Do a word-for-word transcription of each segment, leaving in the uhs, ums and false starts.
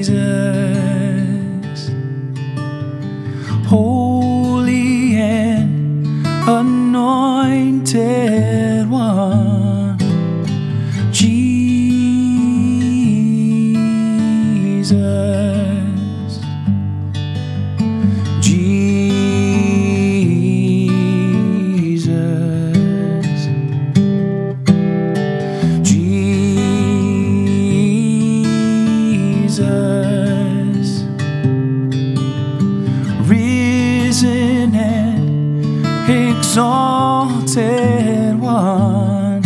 Jesus, holy and anointed one, Jesus, Jesus, Jesus, risen and exalted one,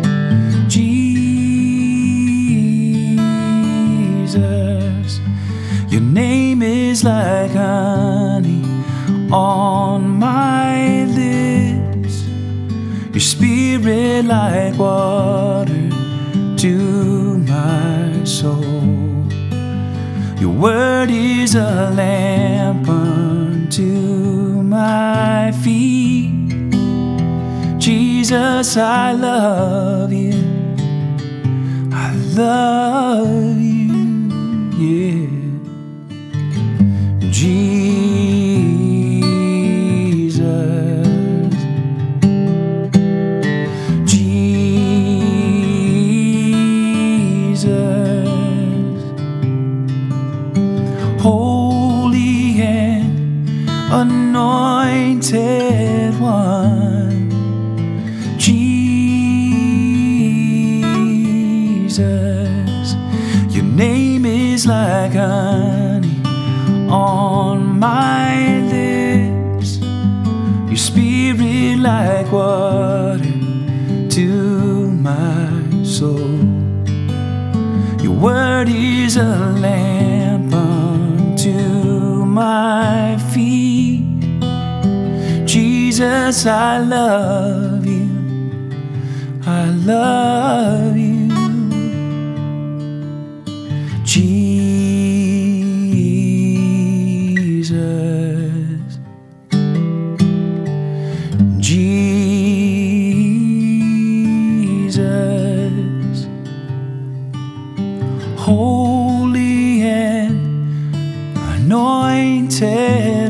Jesus, your name is like honey on my lips, your spirit like water to my soul. Your word is a lamp unto my feet. Jesus, I love you. I love you, yeah. Jesus, Jesus, holy and anointed one, Jesus, your name is like honey on my lips, your spirit like water to my soul. Your word is a lamp unto my feet. Jesus, I love you. I love you. Jesus, Jesus, holy and anointed